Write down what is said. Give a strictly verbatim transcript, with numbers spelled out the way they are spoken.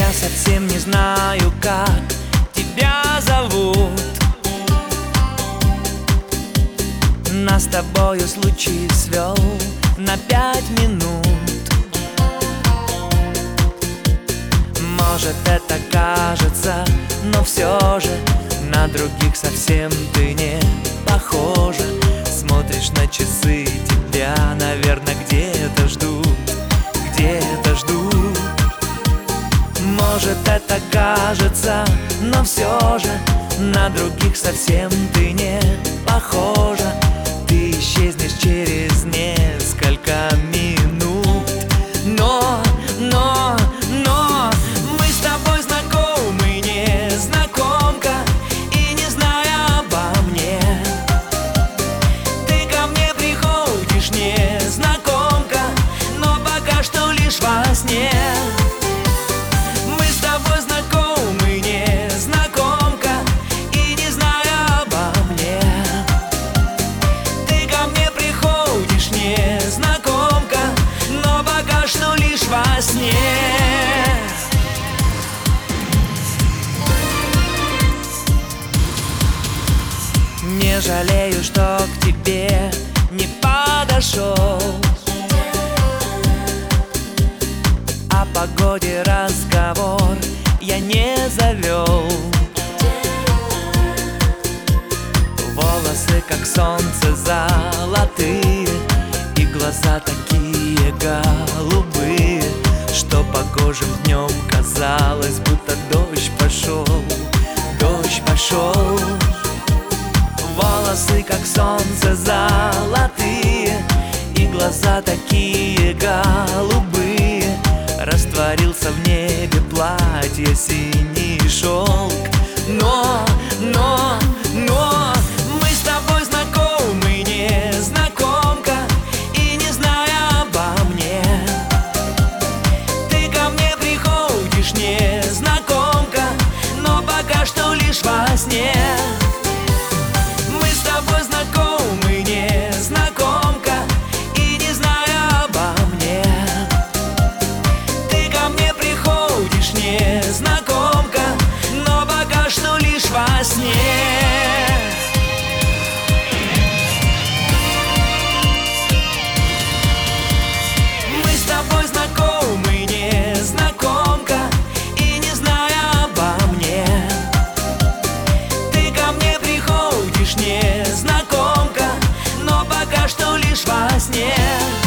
Я совсем не знаю, как тебя зовут. Нас с тобою случай свел на пять минут. Может, это кажется, но все же на других совсем ты не похожа. Смотришь на часы, тебя, наверное, где-то ждут, где-то ждут. Может, это кажется, но все же на других совсем ты не похожа. Ты исчезнешь через несколько минут. Но, но, но мы с тобой знакомы, незнакомка, и не зная обо мне, ты ко мне приходишь, незнакомка, но пока что лишь во сне. Мы с тобой знакомы, незнакомка, и не зная обо мне, ты ко мне приходишь, незнакомка, но пока что лишь во сне. Не жалею, что к тебе не подошел, о погоде разговор я не завел. Волосы, как солнце, золотые, и глаза такие голубые, что погожим днем казалось, будто дождь пошел, дождь пошел. Волосы, как солнце, золотые, и глаза такие голубые, растворился в небе платье, синий шелк. Но, но, но мы с тобой знакомы, незнакомка, и не зная обо мне, ты ко мне приходишь, незнакомка, но пока что лишь во сне. Мы с тобой знакомы, незнакомка, и не зная обо мне, ты ко мне приходишь, незнакомка, но пока что лишь во сне. Мы с тобой знакомы, незнакомка, и не зная обо мне, ты ко мне приходишь, незнакомка, но пока что лишь во сне.